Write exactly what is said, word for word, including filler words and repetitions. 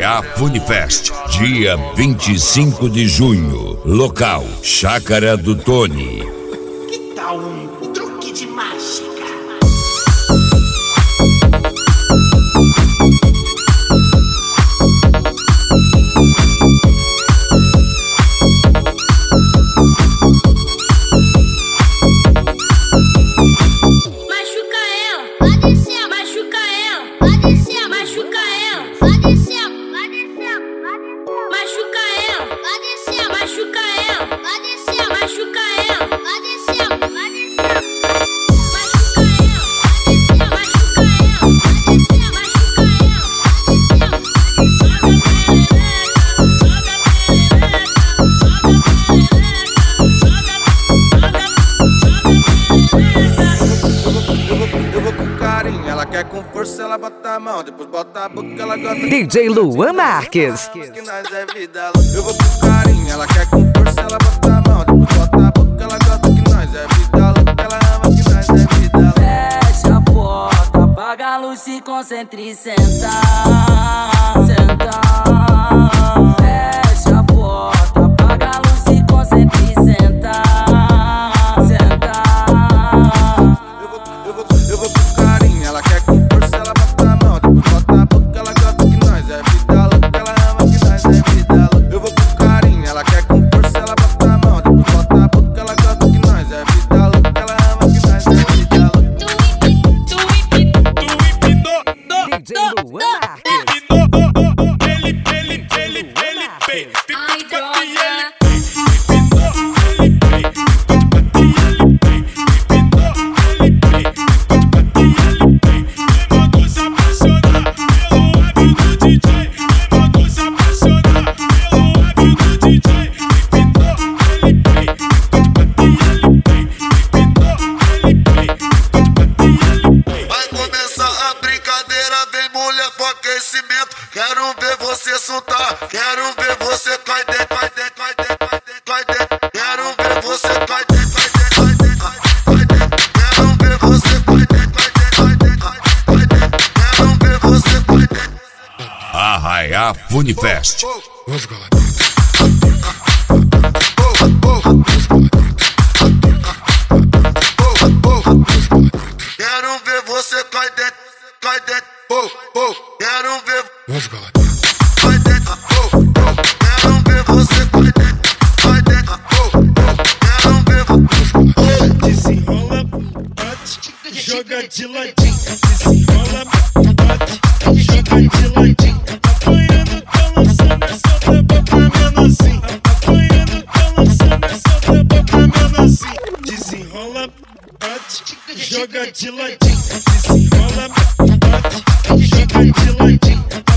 Arraiá Funifest, dia vinte e cinco de junho. Local: Chácara do Tony. Que tal um truque de mágica? Ela quer com força, ela bota a mão, depois bota a boca, ela gosta. D J Luan Marques. Que nós é vida. Eu vou com carinho, ela quer com força, ela bota a mão, depois bota a boca, ela gosta. Que nós é vida louca, ela ama que nós é vida. Fecha a porta, apaga a luz, se concentre e senta, senta. Fecha a porta, apaga a luz, se concentre e senta, senta. Eu vou, eu vou, eu vou com carinho, ela quer com força, ela bota a mão, depois bota a boca, ela gosta. Que nós é vida louca, ela ama que nós é vida louca. Eu vou com carinho, ela quer com força, ela bota a mão, depois bota a boca, ela gosta. Que nós é vida louca, ela ama que nós é vida louca. D J Luan Marques. Ele, ele, ele, ele, ele, Ai, droga. Vai começar a brincadeira, vem mulher pro aquecimento. Quero ver você soltar, quero ver você cai dentro, cai dentro, cai dentro, cai dentro. Quero ver você cai dentro, cai dentro, cai dentro, cai dentro. Quero ver você cai dentro, cai dentro, cai dentro, cai dentro. Quero ver você cai dentro. Arraiá Funifest. Quero ver você cai dentro, cai dentro, oh, oh. Quero ver cai dentro, oh, oh. Quero ver você cai dentro, cai dentro, oh, oh. Quero ver oh. desenrola, bate, joga de ladinho. Desenrola, bate, joga de ladinho. Apanhando, tá lançando essa teba pra menorzinho. Apanhando, tá lançando essa teba pra menorzinho. Desenrola, bate, joga de ladinho. Desenrola, bate, joga de ladinho.